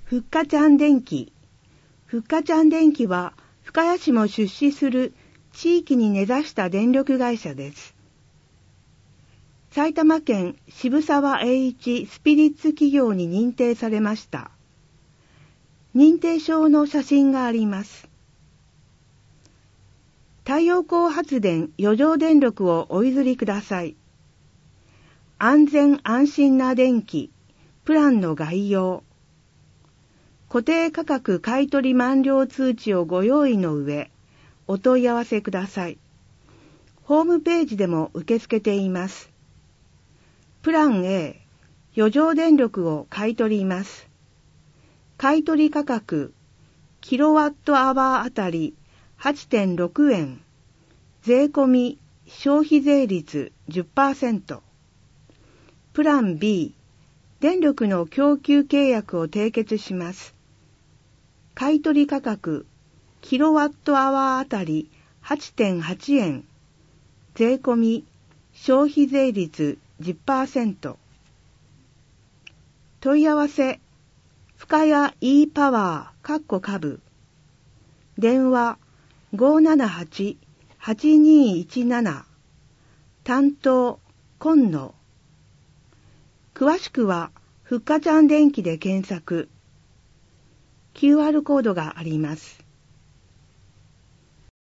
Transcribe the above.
ふっかちゃん電気。ふっかちゃん電気は深谷市も出資する地域に根ざした電力会社です。埼玉県渋沢栄一スピリッツ企業に認定されました。認定証の写真があります。太陽光発電余剰電力をお譲りください。安全安心な電気、プランの概要。固定価格買取満了通知をご用意の上、お問い合わせください。ホームページでも受け付けています。プラン A、余剰電力を買い取ります。買取価格、キロワットアワーあたり 8.6 円。税込み消費税率 10%。プラン B、電力の供給契約を締結します。買取価格、キロワットアワーあたり 8.8 円。税込み消費税率 10%。問い合わせ、深谷 e パワー株。電話 578-8217。担当、今野。詳しくは、ふっかちゃん電気で検索。QR コードがあります。